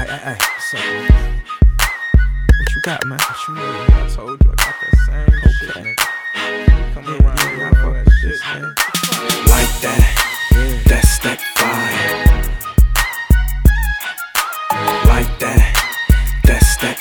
Hey, what's up? What you got, man? What you mean? I told you I got that same shit, nigga. Come around here, I fuck that shit, man. Like that, that's that fire. Like that, that's that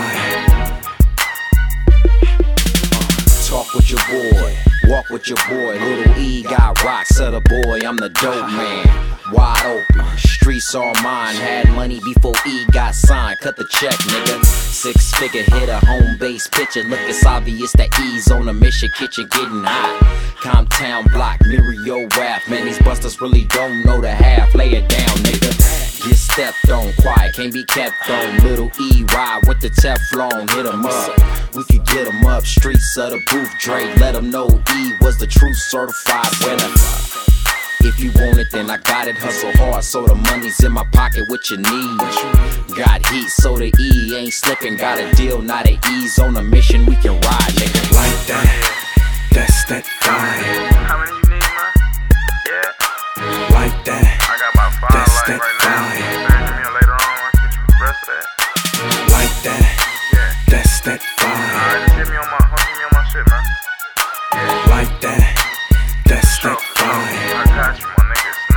fire. Talk with your boy, walk with your boy. Little E got rocks, other boy, I'm the dope man. Wide open, streets all mine. Had money before E got signed. Cut the check, nigga. 6-figure hit a home base picture. Look, it's obvious that E's on a mission. Kitchen getting hot. Comptown block, Mirio rap. Man, these busters really don't know the half. Lay it down, nigga. Get stepped on, quiet, can't be kept on. Little E ride with the Teflon, hit 'em up. We could get 'em up, streets of the booth, Drake. Let 'em know E was the true certified winner. If you want it, then I got it. Hustle hard, so the money's in my pocket. What you need? Got heat, so the E ain't slipping. Got a deal, now the E's on a mission. We can ride, nigga. Like that, that's that fire. How many you need, man? Yeah. Like that, I got about 5 that's lights that right now. fire. Send me later on. I get you the rest of that. Like that, Yeah. that's that fire. Alright, just hit me on my shit, man. Yeah. Like that, that's that fire. I got you, my nigga. It's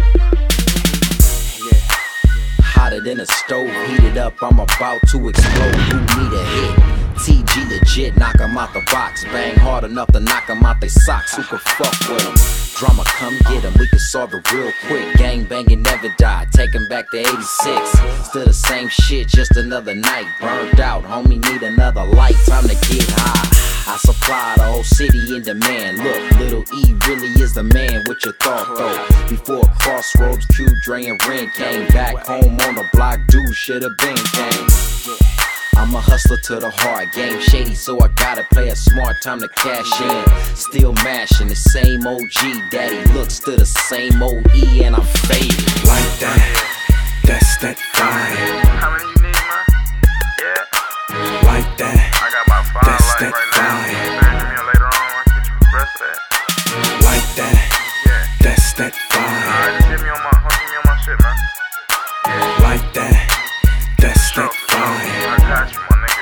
nothing. Hotter than a stove, heated up, I'm about to explode. Who need a hit? TG legit, knock 'em out the box. Bang hard enough to knock 'em out they socks. Who could fuck with 'em? Drama, come get 'em, we can solve it real quick. Gang banging never die, take 'em back to 86. Still the same shit, just another night. Burned out, homie, need another light. Time to get high. I supply the whole city in demand. Look, Little E really is the man. What you thought though? Before Crossroads, Q, Dre, and Ren came back home on the block, dude should've been came. I'm a hustler to the heart, game shady, so I gotta play it smart. Time to cash in, still mashing the same OG. Daddy looks to the same old E, and I'm faded. Like that, that's that fire. How many you need, man? Yeah. Like that, I got about 5 that's lights that right now. fire. Send me later on. I get you the rest of that. Like that, Yeah. that's that fire. Alright, just hit me on my shit, man. Yeah. Like that, that's that fire. I got you, my nigga.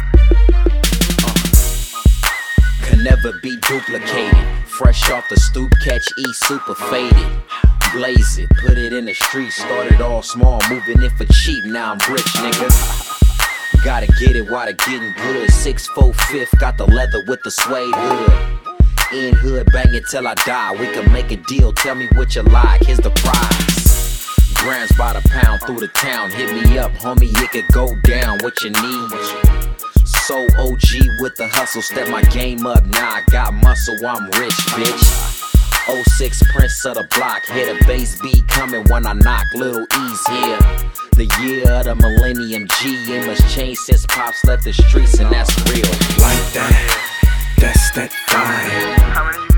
It's nothing. Can never be duplicated. Fresh off the stoop, catch E super faded. Blaze it, put it in the street. Started all small, moving it for cheap. Now I'm rich, nigga. Gotta get it while the getting good. 6'4", 5th, got the leather with the suede hood. In hood, bang it till I die. We can make a deal, tell me what you like. Here's the prize. Grams by the pound through the town. Hit me up, homie, it could go down. What you need? So OG with the hustle, step my game up. Now I got muscle, I'm rich, bitch. 06 Prince of the block, hit a bass beat coming when I knock. Little E's here. The year of the millennium, G ain't much changed since Pops left the streets, and that's real. Like that, that's that fire. How many you